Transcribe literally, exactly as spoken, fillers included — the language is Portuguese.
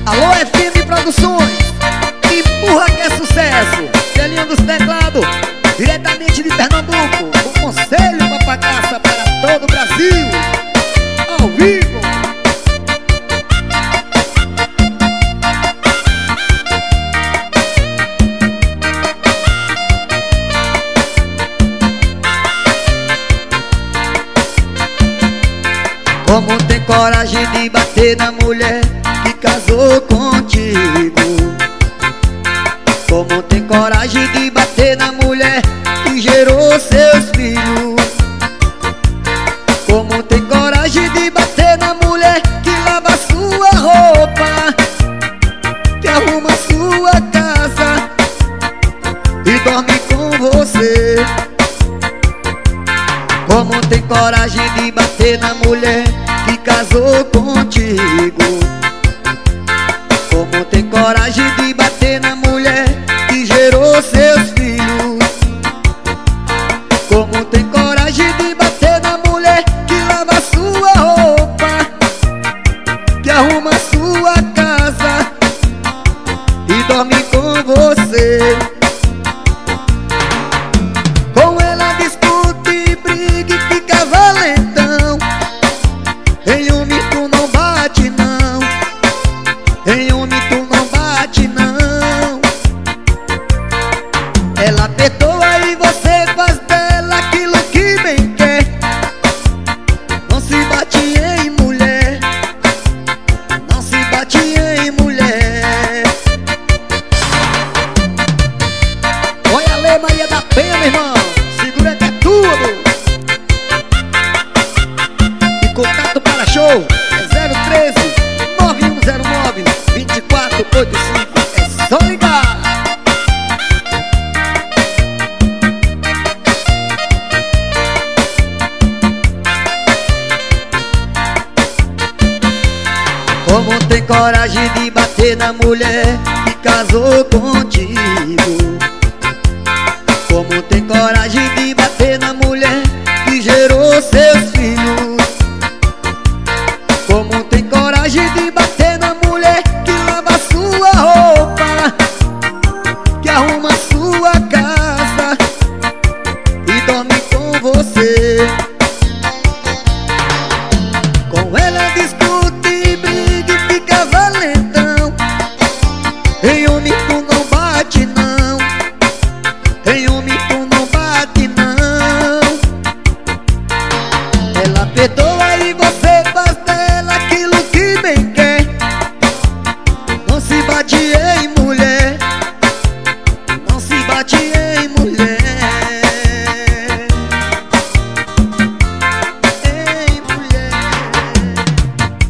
Alô, F M Produções, empurra que é sucesso. Celinho dos teclados, diretamente de Pernambuco, o conselho Papagaça para todo o Brasil, ao vivo. Como tem coragem de bater na mulher que casou contigo? Como tem coragem de bater na mulher que gerou seus filhos? Como tem coragem de bater na mulher que lava sua roupa, que arruma sua casa e dorme com você? Como tem coragem de bater na mulher que casou contigo? Como tem coragem de bater na mulher que gerou seus filhos? Como tem coragem de bater na mulher que lava sua roupa, que arruma sua casa e dorme com você? Com ela discute e briga e fica valentão. Em homem tu não bate não, em homem tu não bate não. Ela perdoa e você faz dela aquilo que bem quer. Não se bate em mulher, não se bate em mulher. Olha a Lei Maria da Penha, meu irmão, segura que é tudo. E contato para show é zero treze, nove um zero nove, dois quatro oito cinco. É só ligar. Como tem coragem de bater na mulher que casou contigo? Como tem coragem de bater na mulher que gerou seus filhos? Como tem coragem de bater na mulher que lava sua roupa, que arruma sua casa e dorme com você? Com ela discute e briga e fica valentão. Em homem tu não bate não, em homem tu não bate não. Ela perdoa e você faz dela aquilo que bem quer. Não se bate em mulher, não se bate em mulher.